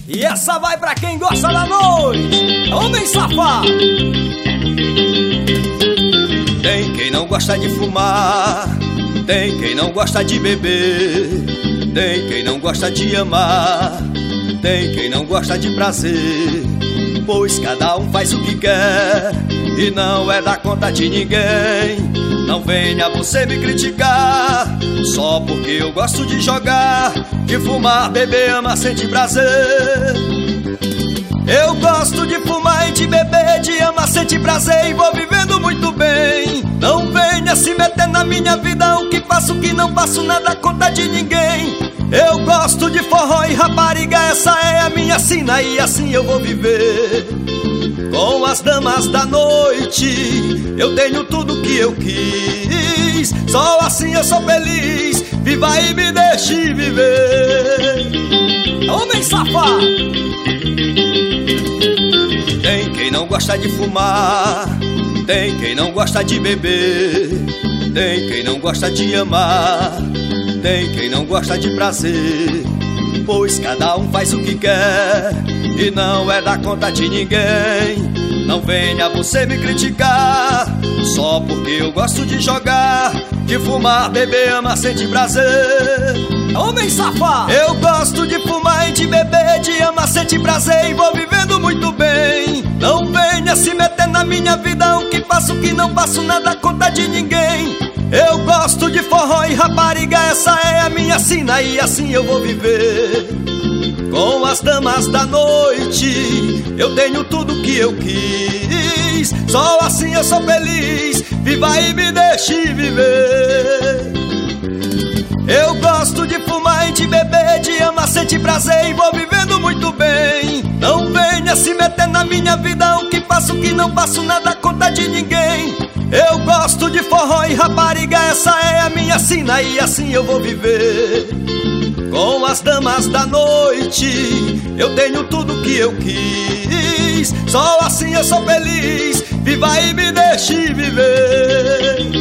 E essa vai pra quem gosta da noite, homem safado. Tem quem não gosta de fumar, tem quem não gosta de beber, tem quem não gosta de amar, tem quem não gosta de prazer. Pois cada um faz o que quer e não é da conta de ninguém. Não venha você me criticar só porque eu gosto de jogar, de fumar, beber, amar, sentir prazer. Eu gosto de fumar e de beber, de amar, sentir prazer e vou vivendo muito bem. Não venha se meter na minha vida, o que faço, o que não faço, nada conta de ninguém. Eu gosto de forró e rapariga, essa é a minha sina e assim eu vou viver. Com as damas da noite, eu tenho tudo que eu quis. Só assim eu sou feliz, viva e me deixe viver. Homem safado. Tem quem não gosta de fumar, tem quem não gosta de beber, tem quem não gosta de amar, tem quem não gosta de prazer. Pois cada um faz o que quer e não é da conta de ninguém. Não venha você me criticar só porque eu gosto de jogar, de fumar, beber, amar, sentir prazer. Homem safado. Eu gosto de fumar e de beber, de amar, sentir prazer e vou vivendo muito bem. Não venha se meter na minha vida, o que faço, o que não faço, nada conta de ninguém. Eu gosto de forró e rapariga, essa é a minha sina e assim eu vou viver. Com as damas da noite, eu tenho tudo que eu quis. Só assim eu sou feliz, viva e me deixe viver. Eu gosto de fumar e de beber, de amar, sentir prazer e vou vivendo muito bem. Não venha se meter na minha vida, o que faço, o que não faço, nada conta de ninguém. Eu gosto de forró e rapariga, essa é a minha sina e assim eu vou viver. Com as damas da noite, eu tenho tudo que eu quis. Só assim eu sou feliz, viva e me deixe viver.